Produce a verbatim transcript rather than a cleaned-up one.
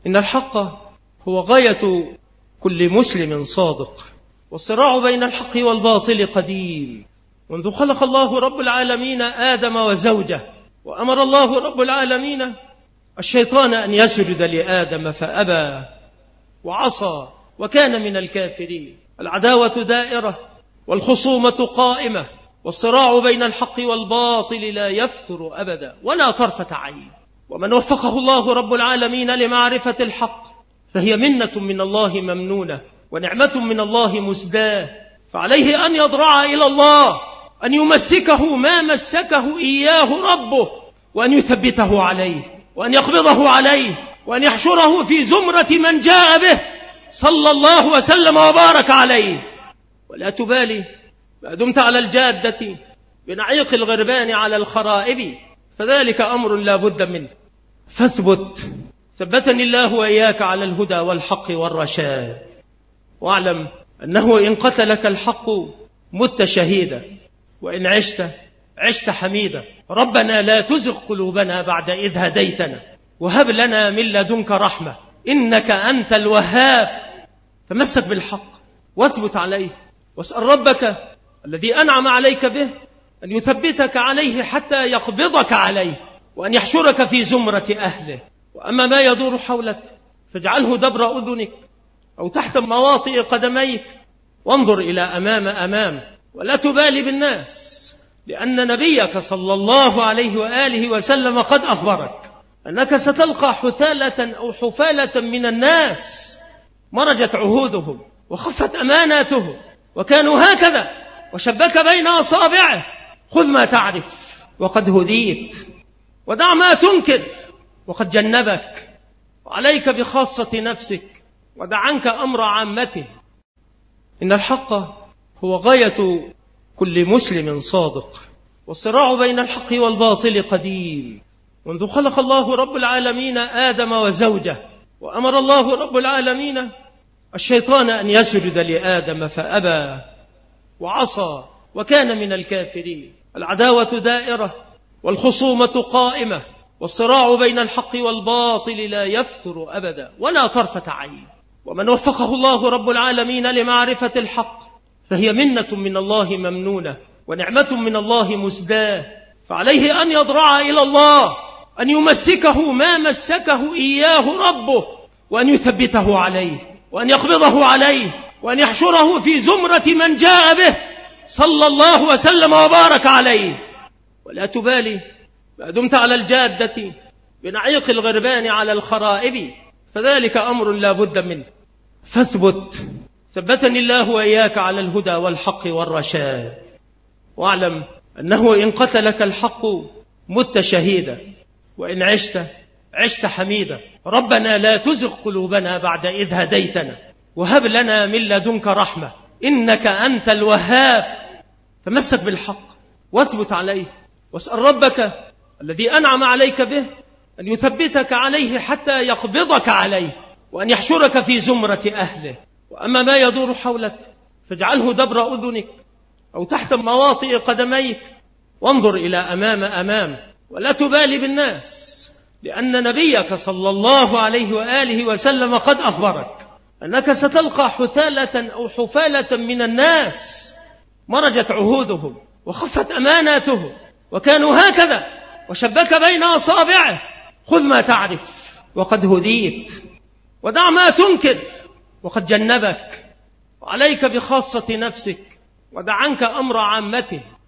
إن الحق هو غاية كل مسلم صادق، والصراع بين الحق والباطل قديم منذ خلق الله رب العالمين آدم وزوجه، وأمر الله رب العالمين الشيطان أن يسجد لآدم فأبى وعصى وكان من الكافرين. العداوة دائرة والخصومة قائمة، والصراع بين الحق والباطل لا يفتر أبدا ولا طرفة عين. ومن وفقه الله رب العالمين لمعرفة الحق فهي منة من الله ممنونة ونعمة من الله مسداة، فعليه أن يضرع إلى الله، أن يمسكه ما مسكه إياه ربه، وأن يثبته عليه، وأن يقبضه عليه، وأن يحشره في زمرة من جاء به صلى الله وسلم وبارك عليه. ولا تبالي ما دمت على الجادة بنعيق الغربان على الخرائب، فذلك أمر لا بد منه، فاثبت ثبتني الله وإياك على الهدى والحق والرشاد. واعلم أنه إن قتلك الحق مت شهيدا، وإن عشت عشت حميدا. ربنا لا تزغ قلوبنا بعد إذ هديتنا، وهب لنا من لدنك رحمة إنك أنت الوهاب. تمسك بالحق واثبت عليه، واسأل ربك الذي أنعم عليك به أن يثبتك عليه حتى يقبضك عليه، وأن يحشرك في زمرة أهله. وأما ما يدور حولك فاجعله دبر أذنك أو تحت مواطئ قدميك، وانظر إلى أمام أمام، ولا تبالي بالناس، لأن نبيك صلى الله عليه وآله وسلم قد أخبرك أنك ستلقى حثالة أو حفالة من الناس مرجت عهودهم وخفت أماناتهم، وكانوا هكذا وشبك بين أصابعه. خذ ما تعرف وقد هديت، ودع ما تنكر وقد جنبك، وعليك بخاصة نفسك ودع عنك أمر عامته. إن الحق هو غاية كل مسلم صادق، والصراع بين الحق والباطل قديم منذ خلق الله رب العالمين آدم وزوجه، وأمر الله رب العالمين الشيطان أن يسجد لآدم فأبى وعصى وكان من الكافرين. العداوة دائرة والخصومة قائمة، والصراع بين الحق والباطل لا يفتر أبدا ولا طرفة عين. ومن وفقه الله رب العالمين لمعرفة الحق فهي منة من الله ممنونة ونعمة من الله مسداة، فعليه أن يضرع إلى الله، أن يمسكه ما مسكه إياه ربه، وأن يثبته عليه، وأن يقبضه عليه، وأن يحشره في زمرة من جاء به صلى الله وسلم وبارك عليه. ولا تبالي ما دمت على الجادة بنعيق الغربان على الخرائب، فذلك أمر لا بد منه، فاثبت ثبتني الله وإياك على الهدى والحق والرشاد. واعلم أنه إن قتلك الحق مت شهيدا، وإن عشت عشت حميدا. ربنا لا تزغ قلوبنا بعد إذ هديتنا، وهب لنا من لدنك رحمة إنك أنت الوهاب. تمسك بالحق واثبت عليه، واسأل ربك الذي أنعم عليك به أن يثبتك عليه حتى يقبضك عليه، وأن يحشرك في زمرة أهله. وأما ما يدور حولك فاجعله دبر أذنك أو تحت مواطئ قدميك، وانظر إلى أمام أمام، ولا تبالي بالناس، لأن نبيك صلى الله عليه وآله وسلم قد أخبرك أنك ستلقى حثالة أو حفالة من الناس مرجت عهودهم وخفت أماناتهم، وكانوا هكذا وشبك بين أصابعه. خذ ما تعرف وقد هديت، ودع ما تنكر وقد جنبك، وعليك بخاصة نفسك ودع عنك أمر عامته.